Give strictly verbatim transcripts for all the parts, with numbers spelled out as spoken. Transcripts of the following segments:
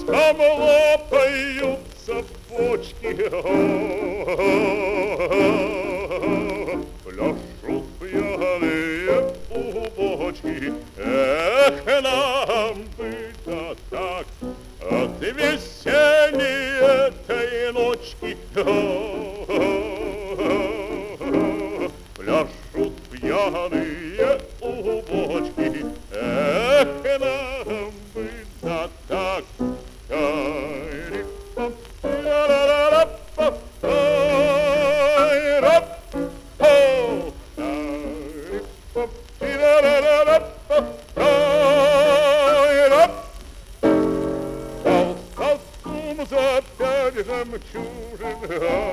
там лопаются почки. Пляшут пьяные у бочки. Эх, нам бы да так от веселья этой ночки. Пляшут пьяные у бочки. Эх, нам бы да так. За пять жемчужин,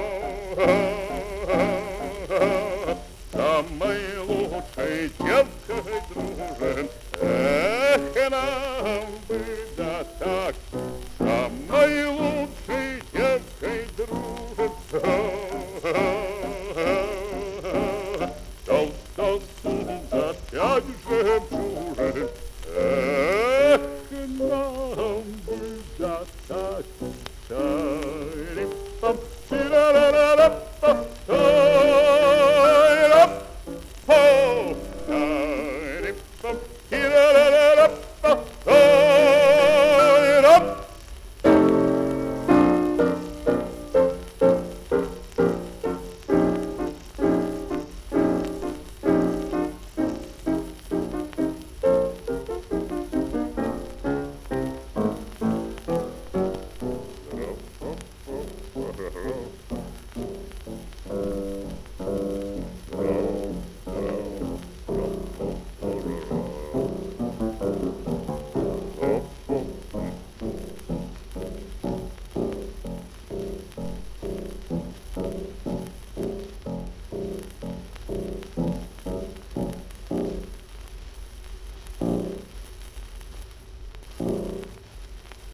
самой лучшей девкой дружен. Эх, нам бы да так, самой лучшей девкой дружен. Толстосум за пять жемчужин.